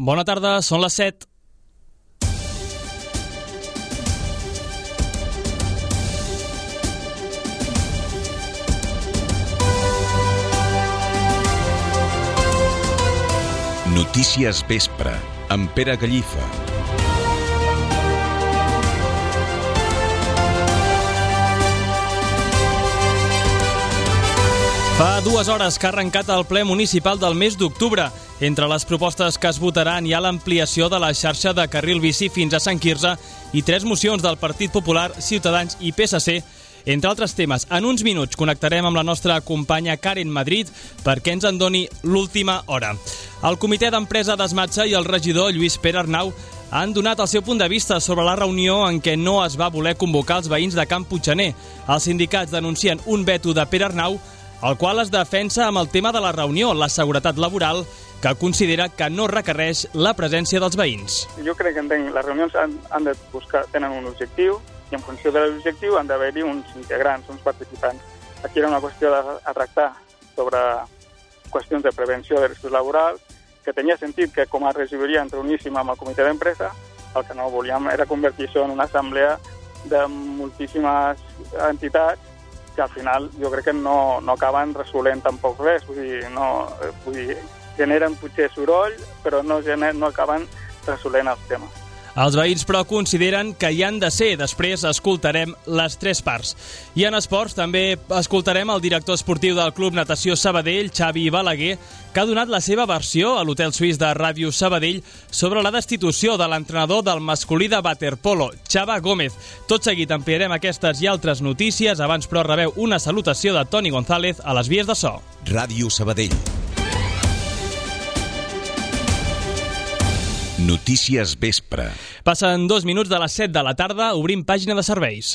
Bona tarda, són les 7. Notícies Vespre, amb Pere Gallifa. Fa 2 hores que ha arrencat el ple municipal del mes d'octubre. Entre les propostes que es votaran hi ha l'ampliació de la xarxa de carril bici fins a Sant Quirze i 3 mocions del Partit Popular, Ciutadans i PSC, entre altres temes. En uns minuts connectarem amb la nostra companya Karen Madrid perquè ens en doni l'última hora. El comitè d'empresa d'Esmatxa i el regidor Lluís Pere Arnau han donat el seu punt de vista sobre la reunió en què no es va voler convocar els veïns de Camp Puiggener. Els sindicats denuncien un veto de Pere Arnau, el qual es defensa amb el tema de la reunió, la seguretat laboral, que considera que no requereix la presència dels veïns. Jo crec que les reunions han de buscar, tenen un objectiu, i en funció de l'objectiu han d'haver-hi uns integrants, uns participants. Aquí era una qüestió de tractar sobre qüestions de prevenció de riscos laborals, que tenia sentit que com a regidoria ens reuníssim amb el comitè d'empresa. El que no volíem era convertir això en una assemblea de moltíssimes entitats que al final jo crec que no acaben resolent tampoc res. Vull dir, generen potser soroll, però no acaben resolent els temes. Els veïns, però, consideren que hi han de ser. Després escoltarem les 3 parts. I en esports també escoltarem el director esportiu del Club Natació Sabadell, Xavi Balaguer, que ha donat la seva versió a l'Hotel Suís de Ràdio Sabadell sobre la destitució de l'entrenador del masculí de waterpolo, Chava Gómez. Tot seguit ampliarem aquestes i altres notícies. Abans, però, rebeu una salutació de Toni González a les vies de so. Ràdio Sabadell. Notícies Vespre. Passen 2 minuts de les 7 de la tarda, obrim pàgina de serveis.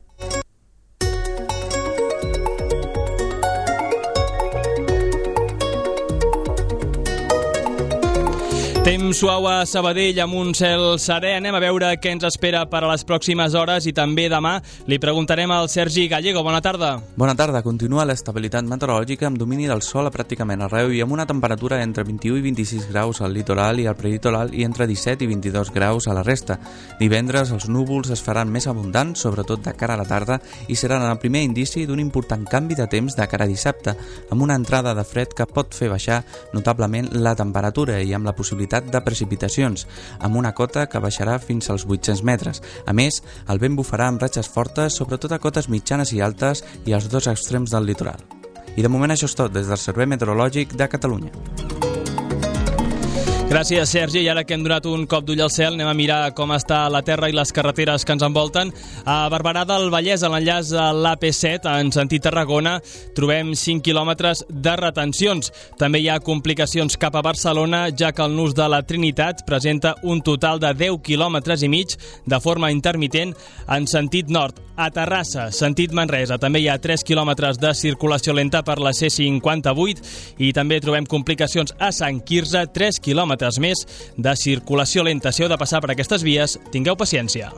Temps suau a Sabadell amb un cel serè. Anem a veure què ens espera per a les pròximes hores i també demà. Li preguntarem al Sergi Gallego. Bona tarda. Bona tarda. Continua l'estabilitat meteorològica amb domini del sol a pràcticament arreu i amb una temperatura entre 21 i 26 graus al litoral i al prelitoral i entre 17 i 22 graus a la resta. Divendres els núvols es faran més abundants, sobretot de cara a la tarda, i seran el primer indici d'un important canvi de temps de cara a dissabte, amb una entrada de fred que pot fer baixar notablement la temperatura i amb la possibilitat de precipitacions, amb una cota que baixarà fins als 800 metres. A més, el vent bufarà amb ratxes fortes, sobretot a cotes mitjanes i altes i als 2 extrems del litoral. I de moment això és tot des del Servei Meteorològic de Catalunya. Gràcies, Sergi. I ara que hem donat un cop d'ull al cel, anem a mirar com està la terra i les carreteres que ens envolten. A Barberà del Vallès, a l'enllaç a l'AP7, en sentit Tarragona, trobem 5 quilòmetres de retencions. També hi ha complicacions cap a Barcelona, ja que el nus de la Trinitat presenta un total de 10 quilòmetres i mig de forma intermitent en sentit nord. A Terrassa, sentit Manresa, també hi ha 3 quilòmetres de circulació lenta per la C58 i també trobem complicacions a Sant Quirze, 3 quilòmetres més de circulació lenta. Si heu de passar per aquestes vies, tingueu paciència.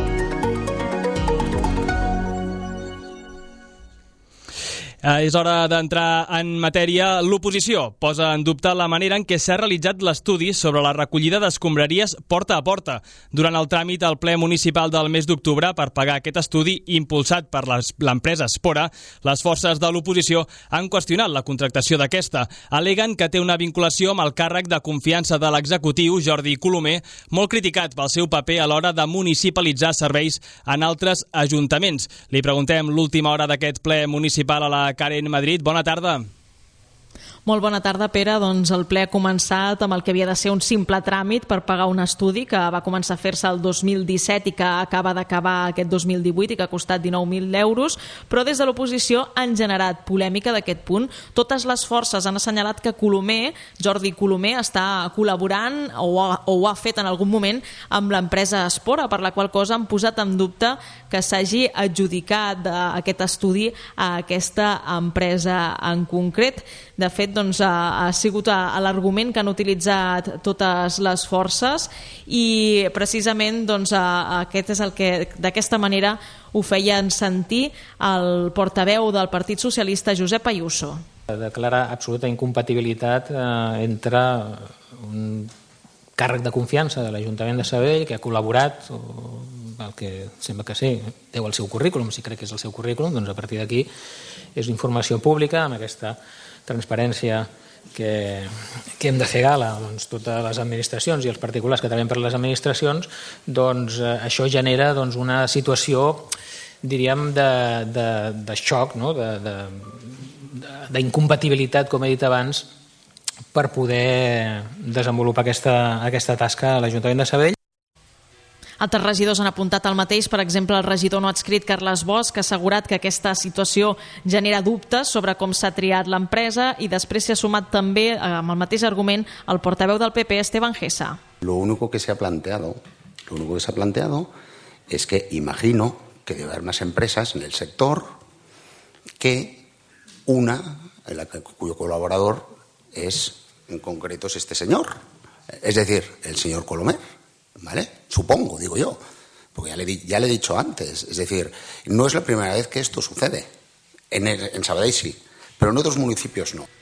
És hora d'entrar en matèria. L'oposició posa en dubte la manera en què s'ha realitzat l'estudi sobre la recollida d'escombraries porta a porta. Durant el tràmit al ple municipal del mes d'octubre per pagar aquest estudi impulsat per l'empresa Espora, les forces de l'oposició han qüestionat la contractació d'aquesta. Aleguen que té una vinculació amb el càrrec de confiança de l'executiu, Jordi Colomer, molt criticat pel seu paper a l'hora de municipalitzar serveis en altres ajuntaments. Li preguntem l'última hora d'aquest ple municipal a la Karen Madrid. Bona tarda. Molt bona tarda, Pere. Doncs el ple ha començat amb el que havia de ser un simple tràmit per pagar un estudi que va començar a fer-se el 2017 i que acaba d'acabar aquest 2018 i que ha costat 19.000 euros, però des de l'oposició han generat polèmica d'aquest punt. Totes les forces han assenyalat que Jordi Colomer, està col·laborant o ho ha fet en algun moment amb l'empresa Espora, per la qual cosa han posat en dubte que s'hagi adjudicat aquest estudi a aquesta empresa en concret. De fet, ha sigut l'argument que han utilitzat totes les forces i precisament aquest és el que d'aquesta manera ho feien sentir el portaveu del Partit Socialista, Josep Ayuso. Declara absoluta incompatibilitat entre un càrrec de confiança de l'Ajuntament de Sabadell que ha col·laborat, el que sembla que sí, deu el seu currículum, si crec que és el seu currículum, doncs a partir d'aquí és informació pública amb aquesta transparència que hem de fer gala doncs, totes les administracions i els particulars que treballen per les administracions, doncs això genera doncs, una situació, diríem, de xoc, no? D'incompatibilitat, com he dit abans, per poder desenvolupar aquesta tasca a l'Ajuntament de Sabadell. Altres regidors han apuntat el mateix. Per exemple, el regidor no adscrit Carles Bosch ha assegurat que aquesta situació genera dubtes sobre com s'ha triat l'empresa i després s'hi ha sumat també, amb el mateix argument, el portaveu del PP, Esteban Gesa. Lo único que se ha planteado es que imagino que debe haber más empresas en el sector que una en la cuyo colaborador es, en concreto, es este señor, es decir, el señor Colomer. ¿Vale? Supongo, digo yo, porque ya le he dicho antes, es decir, no es la primera vez que esto sucede, en Sabadell sí, pero en otros municipios no.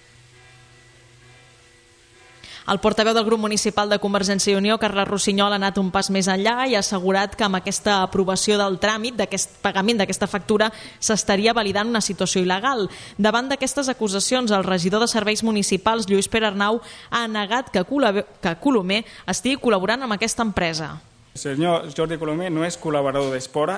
El portaveu del grup municipal de Convergència i Unió, Carles Rossinyol, ha anat un pas més enllà i ha assegurat que amb aquesta aprovació del tràmit, d'aquest pagament d'aquesta factura, s'estaria validant una situació il·legal. Davant d'aquestes acusacions, el regidor de Serveis Municipals, Lluís Pere Arnau, ha negat que Colomer estigui col·laborant amb aquesta empresa. El senyor Jordi Colomer no és col·laborador d'Espora,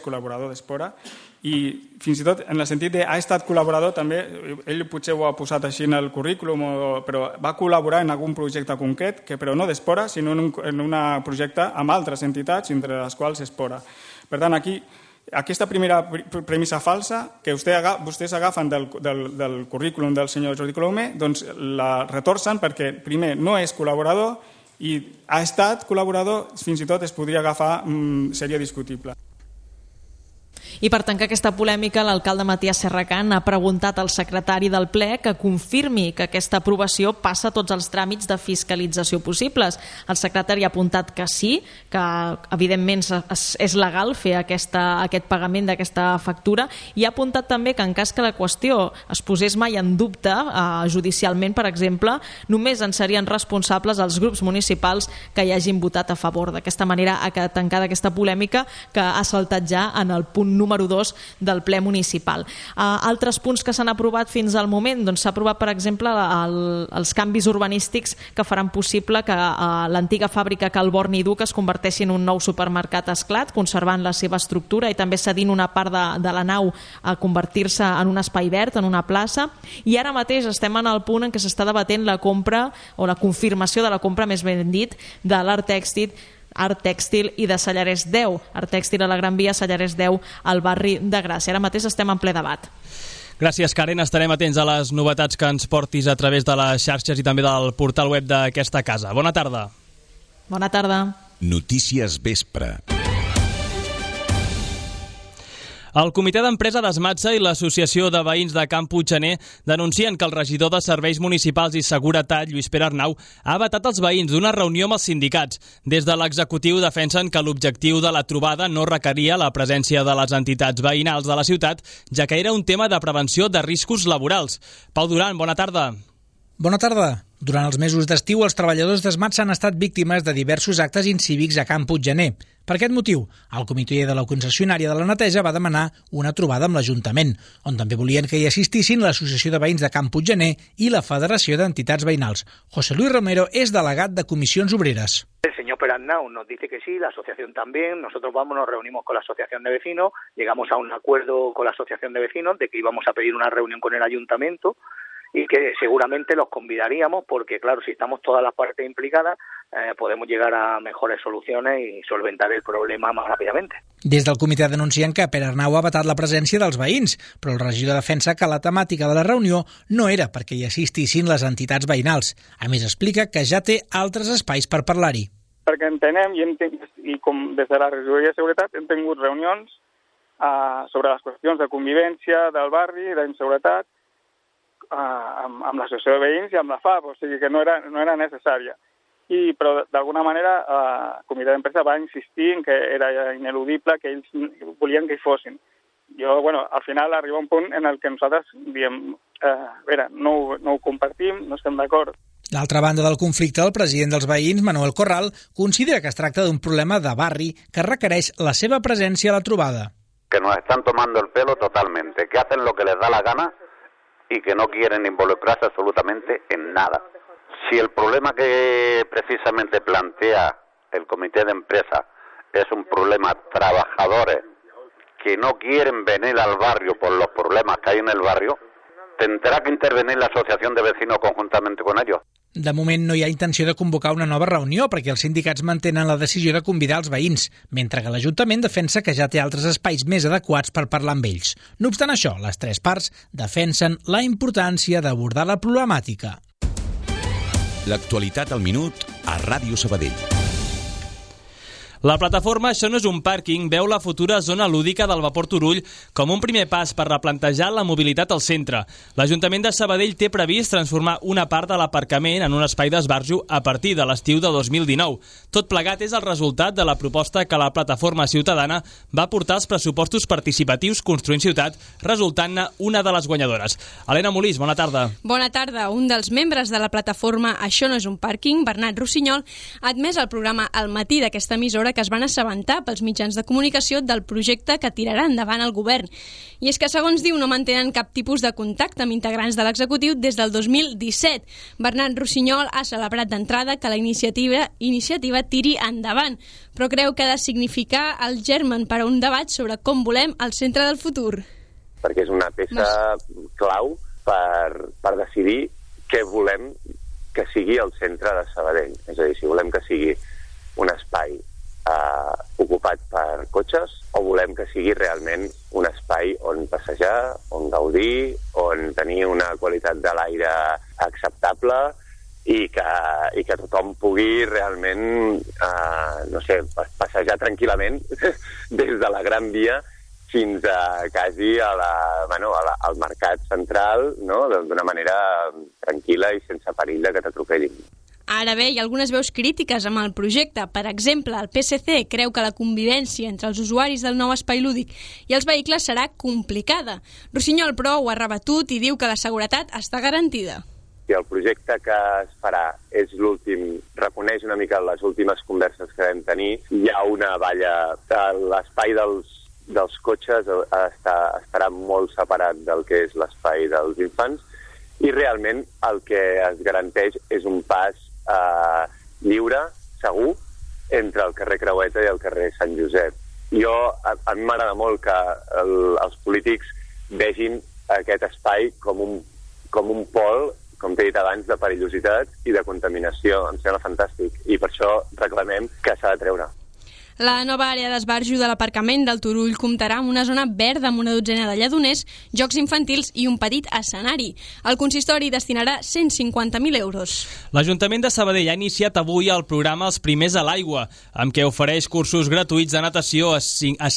i fins i tot en el sentit de ha estat col·laborador també, ell potser ho ha posat així en el currículum, però va col·laborar en algun projecte concret, que però no d'Espora, sinó en un projecte amb altres entitats, entre les quals Espora. Per tant, aquí, aquesta primera premissa falsa que vostès agafen del currículum del senyor Jordi Colomer, doncs la retorcen perquè, primer, no és col·laborador i ha estat col·laborador, fins i tot es podria agafar, seria discutible. I per tancar aquesta polèmica, l'alcalde Matías Serracant ha preguntat al secretari del ple que confirmi que aquesta aprovació passa tots els tràmits de fiscalització possibles. El secretari ha apuntat que sí, que evidentment és legal fer aquest pagament d'aquesta factura, i ha apuntat també que en cas que la qüestió es posés mai en dubte judicialment, per exemple, només en serien responsables els grups municipals que hi hagin votat a favor. D'aquesta manera ha quedat tancada aquesta polèmica que ha saltat ja en el punt número 2 del ple municipal. Altres punts que s'han aprovat fins al moment, doncs s'ha aprovat, per exemple, els canvis urbanístics que faran possible que l'antiga fàbrica Calborni i Duc es converteixi en un nou supermercat Esclat, conservant la seva estructura i també cedint una part de la nau a convertir-se en un espai verd, en una plaça. I ara mateix estem en el punt en què s'està debatent la compra o la confirmació de la compra, més ben dit, de l'Art Tèxtil i de Sallarès 10. Art Tèxtil a la Gran Via, Sallarès 10 al barri de Gràcia. Ara mateix estem en ple debat. Gràcies, Karen. Estarem atents a les novetats que ens portis a través de les xarxes i també del portal web d'aquesta casa. Bona tarda. Bona tarda. Notícies Vespre. El comitè d'empresa d'Esmatsa i l'Associació de Veïns de Camp Puiggener denuncien que el regidor de Serveis Municipals i Seguretat, Lluís Pere Arnau, ha vetat els veïns d'una reunió amb els sindicats. Des de l'executiu defensen que l'objectiu de la trobada no requeria la presència de les entitats veïnals de la ciutat, ja que era un tema de prevenció de riscos laborals. Pau Duran, bona tarda. Bona tarda. Durant els mesos d'estiu, els treballadors d'Esmatsa han estat víctimes de diversos actes incívics a Camp Puiggener. Per aquest motiu, el comitè de la concessionària de la neteja va demanar una trobada amb l'Ajuntament, on també volien que hi assistissin l'Associació de Veïns de Camp Puiggener i la Federació d'Entitats Veïnals. José Luis Romero és delegat de Comissions Obreres. El señor Pere Arnau nos dice que sí, la asociación también, nosotros nos reunimos con la asociación de vecinos, llegamos a un acuerdo con la asociación de vecinos de que íbamos a pedir una reunión con el ayuntamiento y que seguramente los convidaríamos porque, claro, si estamos todas las partes implicadas, podemos llegar a mejores soluciones y solventar el problema más rápidamente. Des del comitè denuncien que Pere Arnau ha vetat la presència dels veïns, però el regidor defensa que la temàtica de la reunió no era perquè hi assistissin les entitats veïnals. A més, explica que ja té altres espais per parlar-hi. Perquè entenem, i com des de la regidoria de seguretat hem tingut reunions sobre les qüestions de convivència del barri, d'inseguretat, amb l'associació de veïns i amb la FAB, o sigui que no era necessària. Però d'alguna manera el comitè d'empresa va insistir en que era ineludible, que ells volien que hi fossin. Al final arriba un punt en el que nosaltres diem, no ho compartim, no estem d'acord. D'altra banda del conflicte, el president dels veïns, Manuel Corral, considera que es tracta d'un problema de barri que requereix la seva presència a la trobada. Que nos están tomando el pelo totalmente, que hacen lo que les da la gana y que no quieren involucrarse absolutamente en nada. Si el problema que precisamente plantea el comité de empresa es un problema trabajadores que no quieren venir al barrio por los problemas que hay en el barrio, tendrá que intervenir la asociación de vecinos conjuntamente con ellos. De moment no hi ha intenció de convocar una nova reunió perquè els sindicats mantenen la decisió de convidar els veïns, mentre que l'Ajuntament defensa que ja té altres espais més adequats per parlar amb ells. No obstant això, les tres parts defensen la importància d'abordar la problemàtica. L'actualitat al minut a Ràdio Sabadell. La plataforma Això no és un pàrquing veu la futura zona lúdica del Vapor Turull com un primer pas per replantejar la mobilitat al centre. L'Ajuntament de Sabadell té previst transformar una part de l'aparcament en un espai d'esbarjo a partir de l'estiu de 2019. Tot plegat és el resultat de la proposta que la plataforma ciutadana va portar als pressupostos participatius Construint Ciutat, resultant-ne una de les guanyadores. Helena Molís, bona tarda. Bona tarda. Un dels membres de la plataforma Això no és un pàrquing, Bernat Rossinyol, ha admès al programa Al matí d'aquesta emissora que es van assabentar pels mitjans de comunicació del projecte que tirarà endavant el govern. I és que, segons diu, no mantenen cap tipus de contacte amb integrants de l'executiu des del 2017. Bernat Rossinyol ha celebrat d'entrada que la iniciativa tiri endavant, però creu que ha de significar el germen per a un debat sobre com volem el centre del futur. Perquè és una peça clau per decidir què volem que sigui el centre de Sabadell. És a dir, si volem que sigui un espai ocupat per cotxes o volem que sigui realment un espai on passejar, on gaudir, on tenir una qualitat de l'aire acceptable i que tothom pugui realment passejar tranquil·lament des de la Gran Via fins a quasi al mercat central, no? D'una manera tranquil·la i sense perill de que t'atropellin. Ara bé, hi ha algunes veus crítiques amb el projecte. Per exemple, el PSC creu que la convivència entre els usuaris del nou espai lúdic i els vehicles serà complicada. Rossinyol, però, ho ha rebatut i diu que la seguretat està garantida. Si el projecte que es farà és l'últim, reconeix una mica les últimes converses que vam tenir, hi ha una valla, l'espai dels cotxes estarà molt separat del que és l'espai dels infants i realment el que es garanteix és un pas lliure, segur, entre el carrer Creueta i el carrer Sant Josep. A mi m'agrada molt que els polítics vegin aquest espai com un pol, com t'he dit abans, de perillositat i de contaminació. Em sembla fantàstic i per això reclamem que s'ha de treure. La nova àrea d'esbarjo de l'aparcament del Turull comptarà amb una zona verda amb una dotzena de lladoners, jocs infantils i un petit escenari. El consistori destinarà 150.000 euros. L'Ajuntament de Sabadell ha iniciat avui el programa Els Primers a l'Aigua, amb què ofereix cursos gratuïts de natació a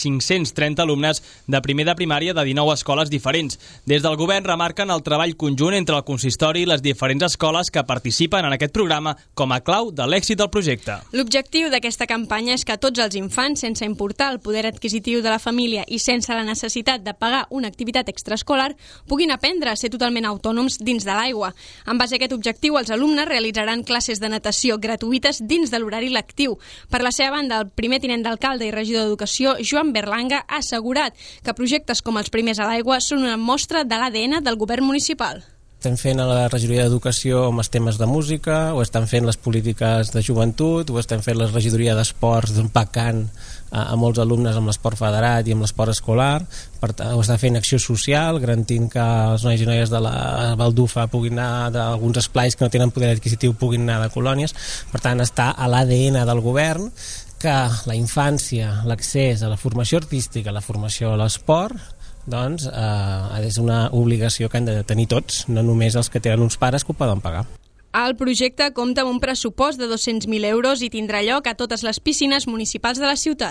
530 alumnes de primer de primària de 19 escoles diferents. Des del govern remarquen el treball conjunt entre el consistori i les diferents escoles que participen en aquest programa com a clau de l'èxit del projecte. L'objectiu d'aquesta campanya és que tots els infants, sense importar el poder adquisitiu de la família i sense la necessitat de pagar una activitat extraescolar, puguin aprendre a ser totalment autònoms dins de l'aigua. En base a aquest objectiu, els alumnes realitzaran classes de natació gratuïtes dins de l'horari lectiu. Per la seva banda, el primer tinent d'alcalde i regidor d'Educació, Joan Berlanga, ha assegurat que projectes com els Primers a l'Aigua són una mostra de l'ADN del govern municipal. Estem fent a la regidoria d'Educació amb els temes de música, o estan fent les polítiques de joventut, o estem fent la regidoria d'esports empacant a molts alumnes amb l'esport federat i amb l'esport escolar, o està fent acció social, garantint que els nois i noies de la Baldufa puguin anar d'alguns esplais que no tenen poder adquisitiu puguin anar de colònies. Per tant, està a l'ADN del govern que la infància, l'accés a la formació artística, a la formació a l'esport, doncs és una obligació que han de tenir tots, no només els que tenen uns pares que ho poden pagar. El projecte compta amb un pressupost de 200.000 euros i tindrà lloc a totes les piscines municipals de la ciutat.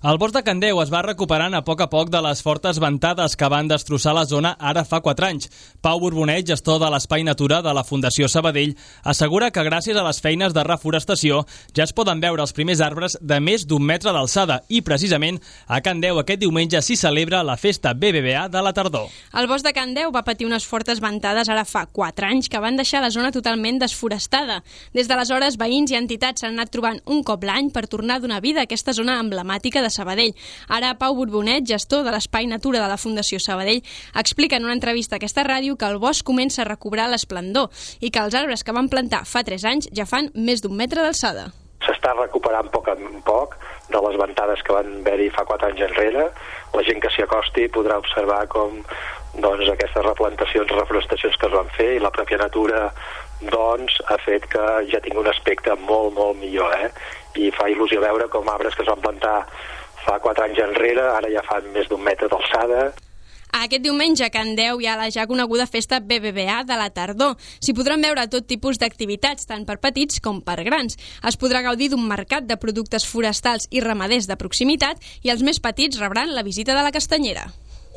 El bosc de Candeu es va recuperant a poc de les fortes ventades que van destrossar la zona ara fa 4 anys. Pau Borbonet, gestor de l'Espai Natura de la Fundació Sabadell, assegura que gràcies a les feines de reforestació ja es poden veure els primers arbres de més d'1 metre d'alçada i, precisament, a Candeu aquest diumenge s'hi celebra la festa BBVA de la tardor. El bosc de Candeu va patir unes fortes ventades ara fa 4 anys que van deixar la zona totalment desforestada. Des d'aleshores, veïns i entitats s'han anat trobant un cop l'any per tornar a donar vida a aquesta zona emblemàtica de Sabadell. Ara, Pau Borbonet, gestor de l'Espai Natura de la Fundació Sabadell, explica en una entrevista a aquesta ràdio que el bosc comença a recobrar l'esplendor i que els arbres que van plantar fa 3 anys ja fan més d'1 metre d'alçada. S'està recuperant poc a poc de les ventades que van haver-hi fa 4 anys enrere. La gent que s'hi acosti podrà observar com aquestes replantacions, reforestacions que es van fer i la pròpia natura ha fet que ja tingui un aspecte molt, molt millor. I fa il·lusió veure com arbres que es van plantar fa 4 anys enrere ara ja fan més d'1 metre d'alçada. Aquest diumenge a Candeu hi ha la ja coneguda festa BBVA de la tardor. S'hi podran veure tot tipus d'activitats, tant per petits com per grans. Es podrà gaudir d'un mercat de productes forestals i ramaders de proximitat i els més petits rebran la visita de la castanyera.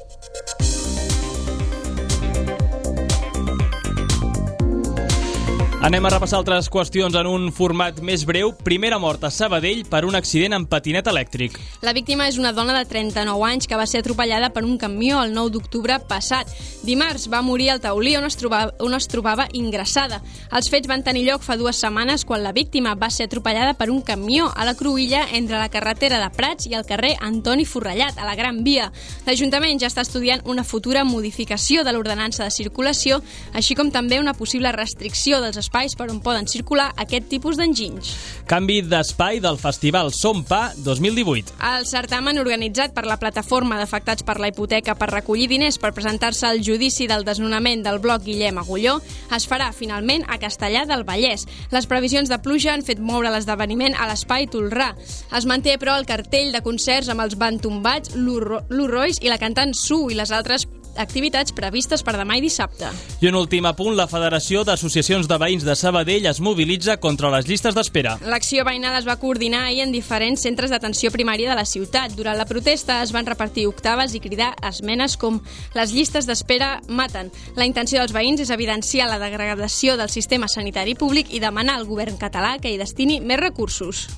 Anem a repassar altres qüestions en un format més breu. Primera mort a Sabadell per un accident amb patinet elèctric. La víctima és una dona de 39 anys que va ser atropellada per un camió el 9 d'octubre passat. Dimarts va morir al taulí on es trobava ingressada. Els fets van tenir lloc fa 2 setmanes quan la víctima va ser atropellada per un camió a la cruïlla entre la carretera de Prats i el carrer Antoni Forrellat, a la Gran Via. L'Ajuntament ja està estudiant una futura modificació de l'ordenança de circulació, així com també una possible restricció dels espais per on poden circular aquest tipus d'enginys. Canvi d'espai del Festival Som Pa 2018. El certamen organitzat per la Plataforma d'Afectats per la Hipoteca per recollir diners per presentar-se al judici del desnonament del bloc Guillem Agulló es farà finalment a Castellar del Vallès. Les previsions de pluja han fet moure l'esdeveniment a l'Espai Tolrà. Es manté, però, el cartell de concerts amb els Bantombats, Lou Royce i la cantant Su i les altres activitats previstes per demà i dissabte. I un últim apunt, la Federació d'Associacions de Veïns de Sabadell es mobilitza contra les llistes d'espera. L'acció veïnal es va coordinar ahir en diferents centres d'atenció primària de la ciutat. Durant la protesta es van repartir octaves i cridar esmenes com les llistes d'espera maten. La intenció dels veïns és evidenciar la degradació del sistema sanitari públic i demanar al govern català que hi destini més recursos.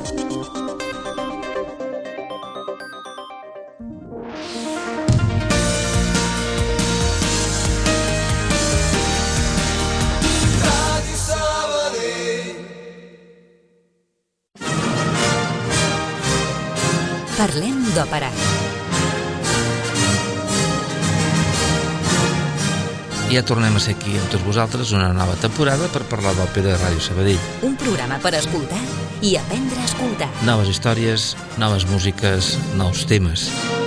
Parlem d'òpera. Ja tornem a ser aquí amb tots vosaltres una nova temporada per parlar d'òpera a Ràdio Sabadell. Un programa per escoltar i aprendre a escoltar. Noves històries, noves músiques, nous temes.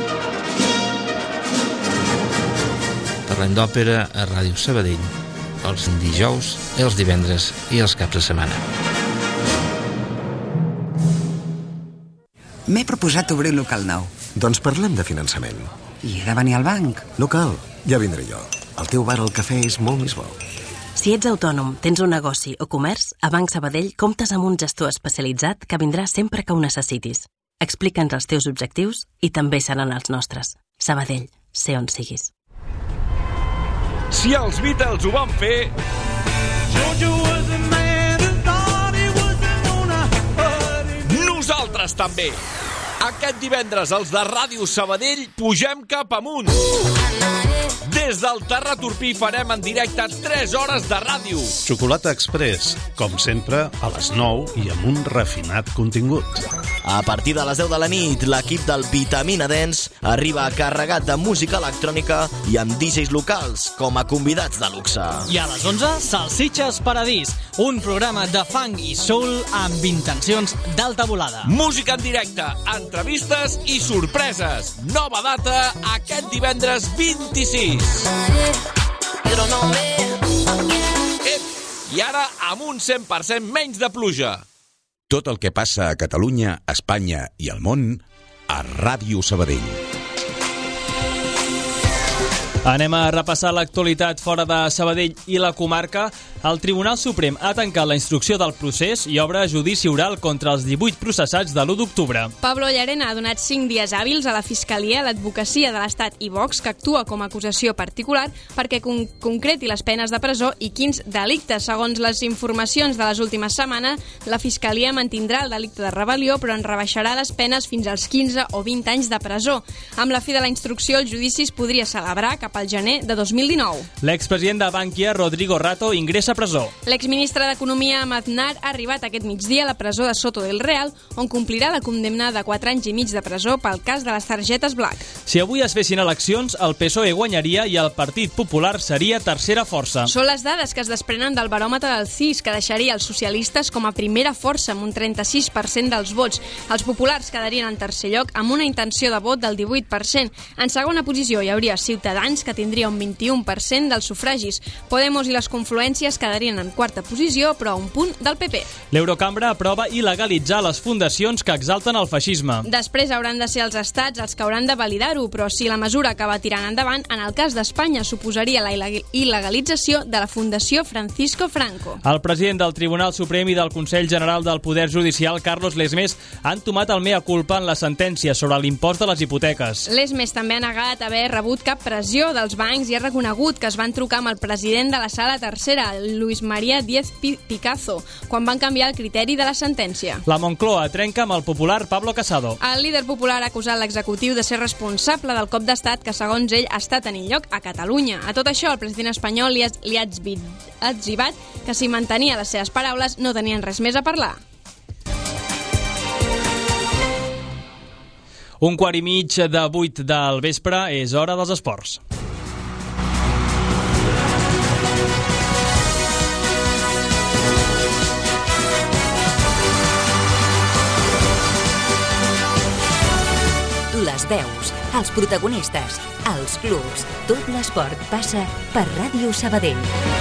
Parlem d'òpera a Ràdio Sabadell els dijous, els divendres i els caps de setmana. M'he proposat obrir un local nou. Doncs parlem de finançament. I he de venir al banc. No cal, ja vindré jo. El teu bar al cafè és molt més bo. Si ets autònom, tens un negoci o comerç, a Banc Sabadell comptes amb un gestor especialitzat que vindrà sempre que ho necessitis. Explica'ns els teus objectius i també seran els nostres. Sabadell, sé on siguis. Si els Beatles ho van fer... Nosaltres també. Aquest divendres els de Ràdio Sabadell pugem cap amunt. Des del Terra Turpí farem en directe 3 hores de ràdio. Xocolata Express, com sempre, a les 9 i amb un refinat contingut. A partir de les 10 de la nit, l'equip del Vitamina Dance arriba carregat de música electrònica i amb DJs locals com a convidats de luxe. I a les 11, Salsitxes Paradís, un programa de funk i soul amb intencions d'alta volada. Música en directe, entrevistes i sorpreses. Nova data aquest divendres 26. I ara amb un 100% menys de pluja. Tot el que passa a Catalunya, Espanya i al món a Ràdio Sabadell. Anem a repassar l'actualitat fora de Sabadell i la comarca. El Tribunal Suprem ha tancat la instrucció del procés i obre judici oral contra els 18 processats de l'1 d'octubre. Pablo Llarena ha donat 5 dies hàbils a la Fiscalia, l'Advocacia de l'Estat i Vox, que actua com a acusació particular, perquè concreti les penes de presó i quins delictes. Segons les informacions de les últimes setmanes, la Fiscalia mantindrà el delicte de rebel·lió, però en rebaixarà les penes fins als 15 o 20 anys de presó. Amb la fi de la instrucció, el judici es podria celebrar cap al gener de 2019. L'expresident de Bankia, Rodrigo Rato, ingressa a presó. L'exministre d'Economia, Aznar, ha arribat aquest migdia a la presó de Soto del Real, on complirà la condemna de 4 anys i mig de presó pel cas de les targetes Black. Si avui es fessin eleccions, el PSOE guanyaria i el Partit Popular seria tercera força. Són les dades que es desprenen del baròmetre del CIS, que deixaria els socialistes com a primera força amb un 36% dels vots. Els populars quedarien en tercer lloc amb una intenció de vot del 18%. En segona posició hi hauria Ciutadans, que tindria un 21% dels sufragis. Podemos i les confluències quedarien en quarta posició, però a un punt del PP. L'Eurocambra aprova il·legalitzar les fundacions que exalten el feixisme. Després hauran de ser els estats els que hauran de validar-ho, però si la mesura acaba tirant endavant, en el cas d'Espanya suposaria la il·legalització de la Fundació Francisco Franco. El president del Tribunal Suprem i del Consell General del Poder Judicial, Carlos Lesmes, han tomat el mea culpa en la sentència sobre l'impost de les hipoteques. Lesmes també ha negat haver rebut cap pressió dels bancs i ha reconegut que es van trucar amb el president de la Sala Tercera, Luis María Díez Picazo, quan van canviar el criteri de la sentència. La Moncloa trenca amb el popular Pablo Casado. El líder popular ha acusat l'executiu de ser responsable del cop d'estat que, segons ell, està tenint lloc a Catalunya. A tot això, el president espanyol li ha etzibat que si mantenia les seves paraules no tenien res més a parlar. 7:15 del vespre, és hora dels esports. Les veus, els protagonistes, els clubs, tot l'esport passa per Ràdio Sabadell.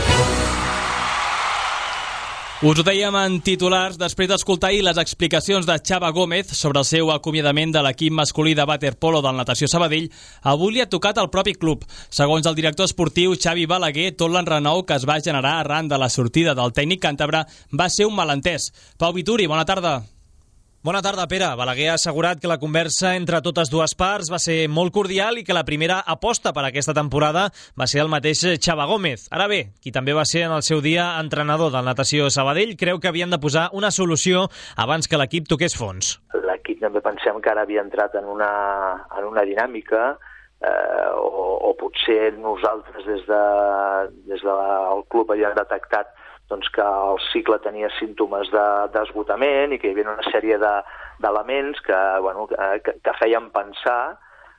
Us ho dèiem en titulars després d'escoltar ahir les explicacions de Xavi Gómez sobre el seu acomiadament de l'equip masculí de waterpolo del Natació Sabadell. Avui li ha tocat al propi club. Segons el director esportiu Xavi Balaguer, tot l'enrenou que es va generar arran de la sortida del tècnic càntabre va ser un malentès. Pau Vituri, bona tarda. Bona tarda, Pere. Balaguer ha assegurat que la conversa entre totes dues parts va ser molt cordial i que la primera aposta per aquesta temporada va ser el mateix Xavi Gómez. Ara bé, qui també va ser en el seu dia entrenador del Natació Sabadell, creu que havien de posar una solució abans que l'equip toqués fons. L'equip també pensem que ara havia entrat en una dinàmica o potser nosaltres des del club havíem detectat doncs que el cicle tenia símptomes d'esgotament i que hi havia una sèrie d'elements que feien pensar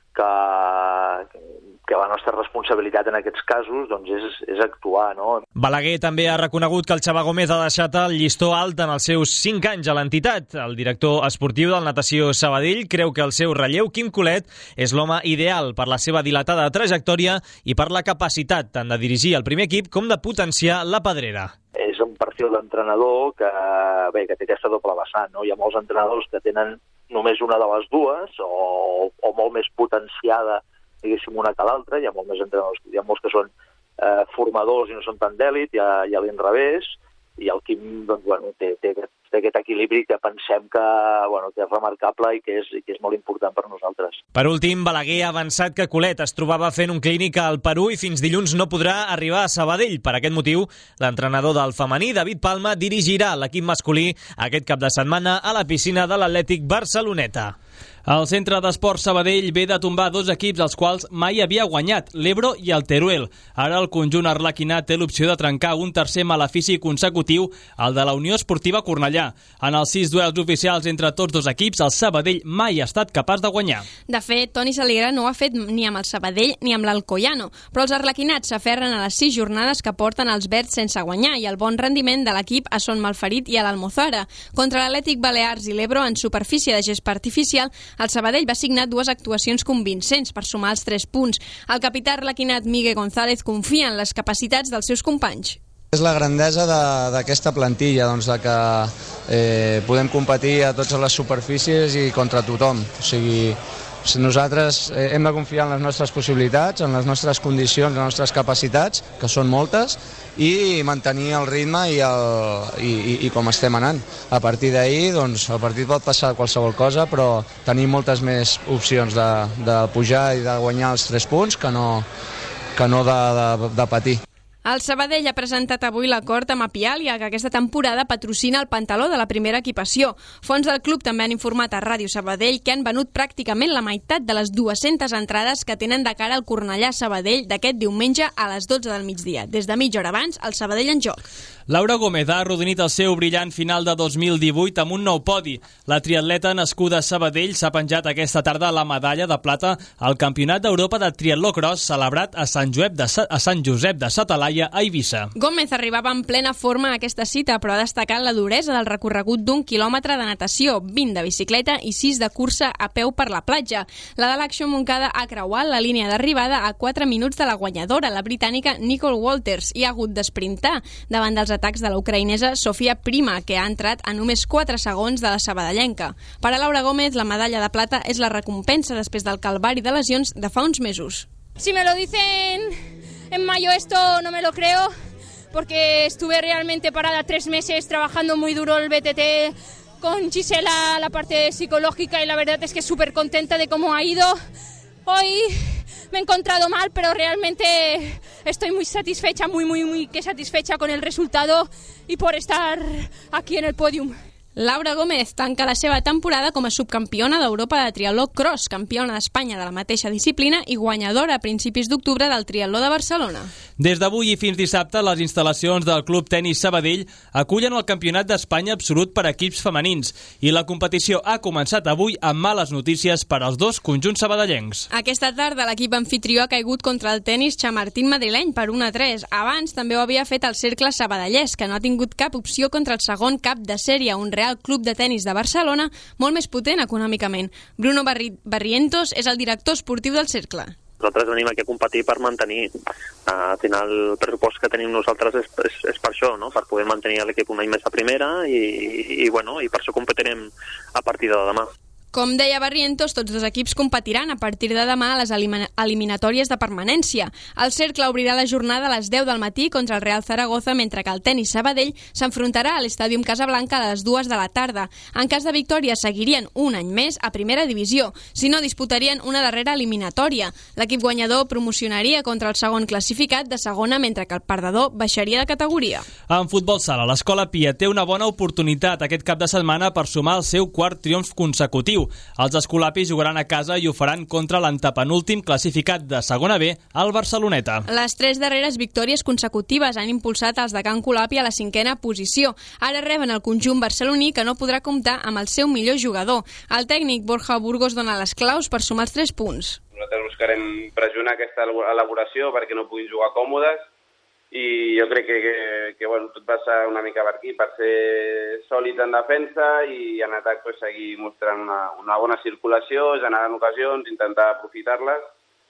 que la nostra responsabilitat en aquests casos doncs és actuar, no? Balaguer també ha reconegut que el Xavi Gómez ha deixat el llistó alt en els seus 5 anys a l'entitat. El director esportiu del Natació Sabadell creu que el seu relleu, Quim Colet, és l'home ideal per la seva dilatada trajectòria i per la capacitat tant de dirigir el primer equip com de potenciar la pedrera. És un perfil d'entrenador que té aquesta doble vessant, no? Hi ha molts entrenadors que tenen només una de les dues o molt més potenciada, diguéssim, una que l'altra. Hi ha molts més entrenadors, hi ha molts que són formadors i no són tan d'èlit, i a l'inrevés, i el Quim té aquest equilibri que pensem que és remarcable i que és molt important per nosaltres. Per últim, Balaguer ha avançat que Colet es trobava fent un clínic al Perú i fins dilluns no podrà arribar a Sabadell. Per aquest motiu, l'entrenador del femení, David Palma, dirigirà l'equip masculí aquest cap de setmana a la piscina de l'Atlètic Barceloneta. El Centre d'Esports Sabadell ve de tombar 2 equips als quals mai havia guanyat, l'Ebro i el Teruel. Ara el conjunt arlequinat té l'opció de trencar un tercer malefici consecutiu, el de la Unió Esportiva Cornellà. En els 6 duels oficials entre tots 2 equips, el Sabadell mai ha estat capaç de guanyar. De fet, Toni Saligra no ho ha fet ni amb el Sabadell ni amb l'Alcoyano, però els arlequinats s'aferren a les 6 jornades que porten els verds sense guanyar i el bon rendiment de l'equip a Son Malferit i a l'Almozara. Contra l'Atlètic Balears i l'Ebro en superfície de gespa artificial, el Sabadell va signar 2 actuacions convincents per sumar els 3 punts. El capità arlequinat Miguel González confia en les capacitats dels seus companys. És la grandesa d'aquesta plantilla, doncs, de que podem competir a totes les superfícies i contra tothom. O sigui, Nosaltres hem de confiar en les nostres possibilitats, en les nostres condicions, en les nostres capacitats, que són moltes, i mantenir el ritme i com estem anant. A partir d'ahir, doncs, el partit pot passar qualsevol cosa, però tenim moltes més opcions de pujar i de guanyar els 3 punts que no de patir. El Sabadell ha presentat avui l'acord amb Apialia, que aquesta temporada patrocina el pantaló de la primera equipació. Fons del club també han informat a Ràdio Sabadell que han venut pràcticament la meitat de les 200 entrades que tenen de cara al Cornellà-Sabadell d'aquest diumenge a les 12 del migdia. Des de mitja hora abans, el Sabadell en joc. Laura Gómez ha arrodonit el seu brillant final de 2018 amb un nou podi. La triatleta nascuda a Sabadell s'ha penjat aquesta tarda la medalla de plata al Campionat d'Europa de Triatló Cross celebrat a Sant Josep de sa Talaia, a Eivissa. Gómez arribava en plena forma a aquesta cita, però ha destacat la duresa del recorregut d'1 quilòmetre de natació, 20 de bicicleta i 6 de cursa a peu per la platja. La de l'Acció Montcada ha creuat la línia d'arribada a 4 minuts de la guanyadora, la britànica Nicole Walters, i ha hagut d'esprintar davant dels atacs de la ucraïnesa Sofia Prima, que ha entrat a només 4 segons de la sabadellenca. Per a Laura Gómez, la medalla de plata és la recompensa després del calvari de lesions de fa uns mesos. Si me lo dicen en mayo esto no me lo creo, porque estuve realmente parada 3 meses trabajando muy duro el BTT con Gisela, la parte psicológica, y la verdad es que súper contenta de cómo ha ido. Hoy me he encontrado mal, pero realmente estoy muy satisfecha, muy satisfecha con el resultado y por estar aquí en el podium. Laura Gómez tanca la seva temporada com a subcampiona d'Europa de triatló cross, campiona d'Espanya de la mateixa disciplina i guanyadora a principis d'octubre del triatló de Barcelona. Des d'avui i fins dissabte, les instal·lacions del Club Tenis Sabadell acullen el Campionat d'Espanya absolut per equips femenins i la competició ha començat avui amb males notícies per als dos conjunts sabadellencs. Aquesta tarda l'equip anfitrió ha caigut contra el tenis Chamartín madrileny per 1-3. Abans també ho havia fet el Cercle Sabadellès, que no ha tingut cap opció contra el segon cap de sèrie, un Real Club de Tenis de Barcelona, molt més potent econòmicament. Bruno Barrientos és el director esportiu del Cercle. Nosaltres venim aquí a competir per mantenir. Al final, el pressupost que tenim nosaltres és per això, no? Per poder mantenir l'equip un any més a primera i per això competirem a partir de demà. Com deia Barrientos, tots dos equips competiran a partir de demà a les eliminatòries de permanència. El Cercle obrirà la jornada a les 10 del matí contra el Real Zaragoza, mentre que el Tenis Sabadell s'enfrontarà a l'Estàdium Casablanca a les 2 de la tarda. En cas de victòria, seguirien un any més a primera divisió. Si no, disputarien una darrera eliminatòria. L'equip guanyador promocionaria contra el segon classificat de segona, mentre que el perdedor baixaria de categoria. En futbol sala, l'Escola Pia té una bona oportunitat aquest cap de setmana per sumar el seu quart triomf consecutiu. Els escolapis jugaran a casa i ho faran contra l'antepenúltim classificat de segona B, el Barceloneta. Les 3 darreres victòries consecutives han impulsat els de Can Colapi a la 5a posició. Ara reben el conjunt barceloní, que no podrà comptar amb el seu millor jugador. El tècnic Borja Burgos dona les claus per sumar els 3 punts. Nosaltres buscarem pressionar aquesta elaboració perquè no puguin jugar còmodes, i jo crec que tot passa una mica per aquí, per ser sòlids en defensa i en atac seguir mostrant una bona circulació, generant ocasions, intentar aprofitar-les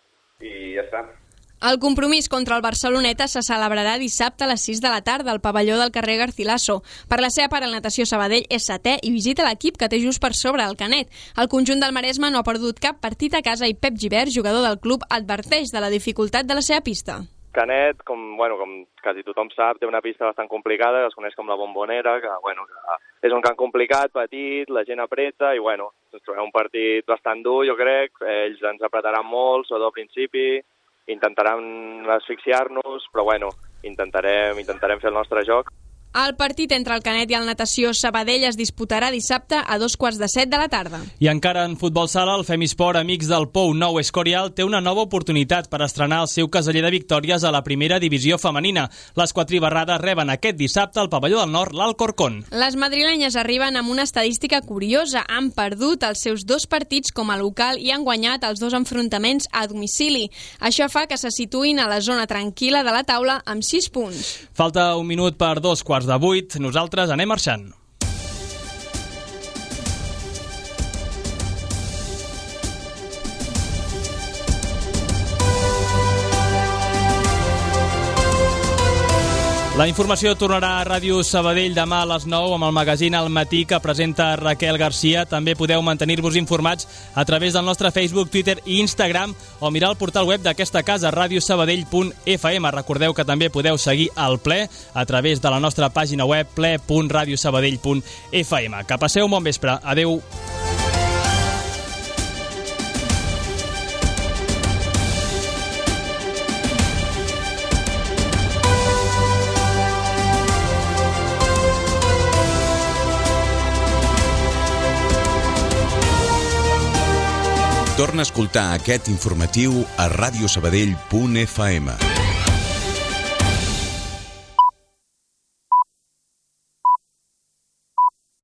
i ja està. El compromís contra el Barceloneta se celebrarà dissabte a les 6 de la tarda al pavelló del carrer Garcilaso. Per la seva part, el Natació Sabadell és 7è i visita l'equip que té just per sobre el Canet. El conjunt del Maresme no ha perdut cap partit a casa i Pep Gibert, jugador del club, adverteix de la dificultat de la seva pista. Canet, com quasi tothom sap, té una pista bastant complicada, que es coneix com la Bombonera, que és un camp complicat, petit, la gent apreta i ens trobem un partit bastant dur, jo crec. Ells ens apretaran molt, sobretot al principi, intentaran asfixiar-nos, però intentarem fer el nostre joc. El partit entre el Canet i el Natació Sabadell es disputarà dissabte a 6:45 de la tarda. I encara en futbol sala, el Femisport Amics del Pou Nou Escorial té una nova oportunitat per estrenar el seu caseller de victòries a la primera divisió femenina. Les quatribarrades reben aquest dissabte al pavelló del Nord l'Alcorcón. Les madrilenyes arriben amb una estadística curiosa. Han perdut els seus 2 partits com a local i han guanyat els 2 enfrontaments a domicili. Això fa que se situïn a la zona tranquil·la de la taula amb 6 punts. Falta un minut per 2:45. Nosaltres anem marxant. La informació tornarà a Ràdio Sabadell demà a les 9 amb el magazín Al Matí que presenta Raquel Garcia. També podeu mantenir-vos informats a través del nostre Facebook, Twitter i Instagram o mirar el portal web d'aquesta casa, radiosabadell.fm. Recordeu que també podeu seguir el ple a través de la nostra pàgina web ple.radiosabadell.fm. Que passeu un bon vespre. Adeu. Torna a escoltar aquest informatiu a radiosabadell.fm.